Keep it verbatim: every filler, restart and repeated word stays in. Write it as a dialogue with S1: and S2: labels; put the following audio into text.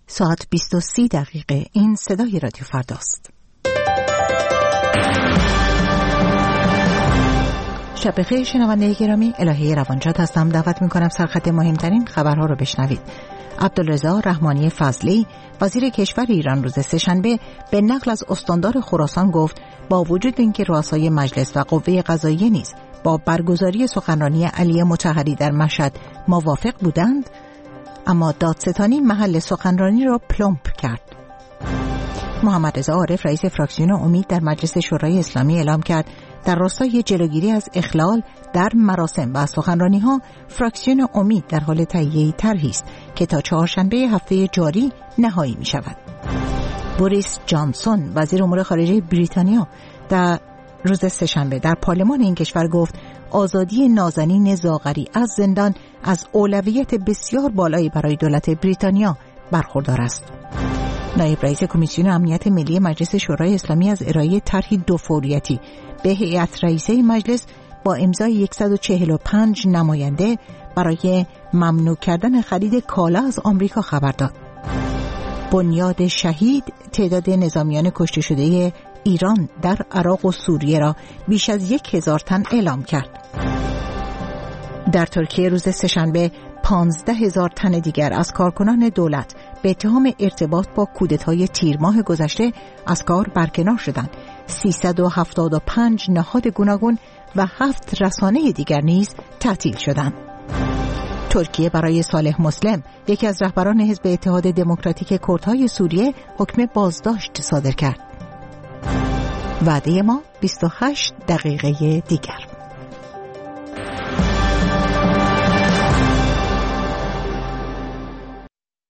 S1: ساعت بیست و سی دقیقه. این صدای رادیو فرداست. شب بخیر شنونده گرامی، الهه روانجات هستم. دعوت می‌کنم سرخط مهمترین خبرها رو بشنوید. عبدالرضا رحمانی فضلی وزیر کشور ایران روز سه‌شنبه به نقل از استاندار خراسان گفت با وجود اینکه رؤسای مجلس و قوه قضاییه نیز با برگزاری سخنرانی علی مطهری در مشهد موافق بودند، اما دادستانی محل سخنرانی را پلمپ کرد. محمد رضا عارف رئیس فراکسیون امید در مجلس شورای اسلامی اعلام کرد در راستای جلوگیری از اخلال در مراسم و سخنرانی‌ها، فراکسیون امید در حال تهیه طرحی است که تا چهارشنبه هفته جاری نهایی می‌شود. بوریس جانسون وزیر امور خارجه بریتانیا در روز سه‌شنبه در پارلمان این کشور گفت آزادی نازنین زاغری از زندان از اولویت بسیار بالایی برای دولت بریتانیا برخوردار است. نایب رئیس کمیسیون امنیت ملی مجلس شورای اسلامی از ارائه طرحی دو فوریتی به هیئت رئیسه مجلس با امضای صد و چهل و پنج نماینده برای ممنوع کردن خرید کالا از آمریکا خبر داد. بنیاد شهید تعداد نظامیان کشته شده ایران در عراق و سوریه را بیش از یک هزار تن اعلام کرد. در ترکیه روز سه‌شنبه پانزده هزار تن دیگر از کارکنان دولت به اتهام ارتباط با کودتای تیر ماه گذشته از کار برکنار شدند. سیصد و هفتاد و پنج نهاد گوناگون و هفت رسانه دیگر نیز تعطیل شدند. ترکیه برای صالح مسلم، یکی از رهبران حزب اتحاد دموکراتیک کردهای سوریه، حکم بازداشت صادر کرد. وعده ما بیست و هشت دقیقه دیگر.